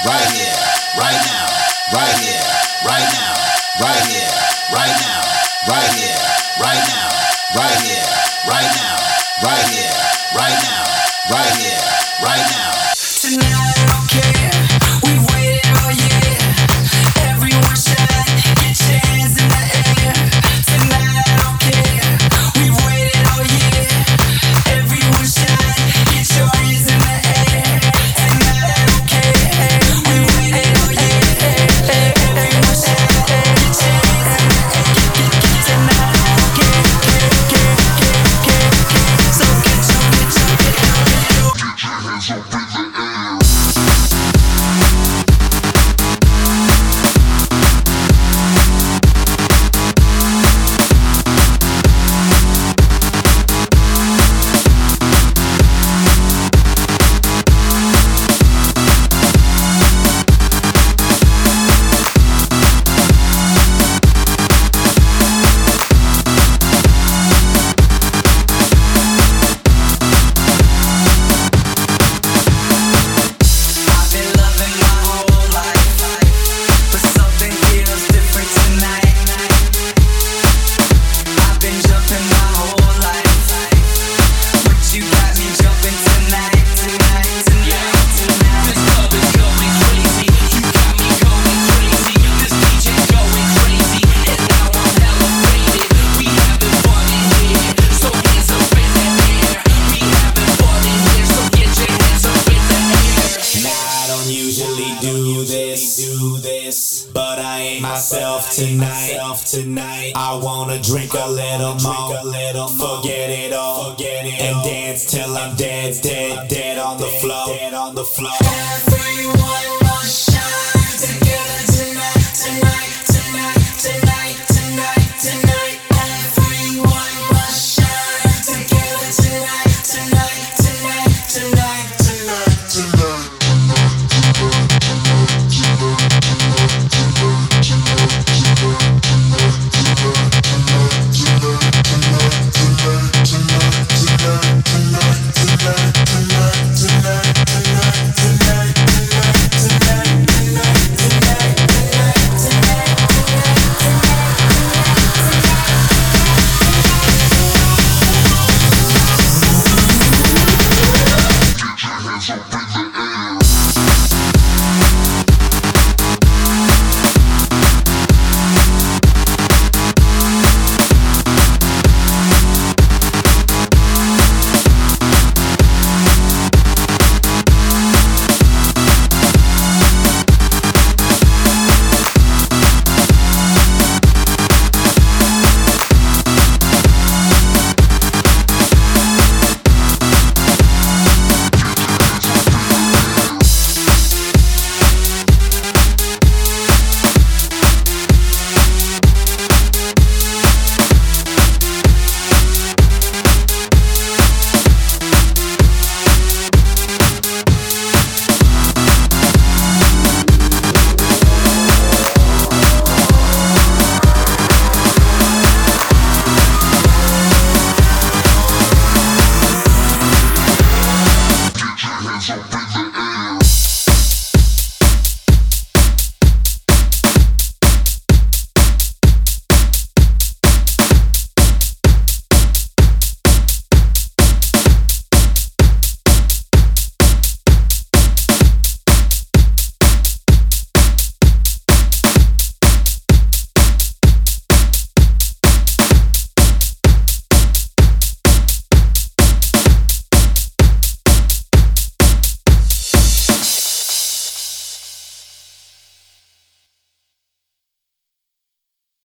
right here, right now, right here, right now, right here, right now, right here, right now, right here, right now, right here, right now, right here, right now. Tonight I don't care, we've waited all year. Everyone shine, get your hands in the air. Tonight I don't care, we've waited all year. Everyone shine, get your hands in the air. Tonight I don't care, we've waited all year. Everyone shine, get your hands in the air. Tonight I don't care, so get your hands up in the air. But I ain't myself tonight. I wanna drink a little more, forget it all, and dance till I'm dead on the floor. Everyone must shine together.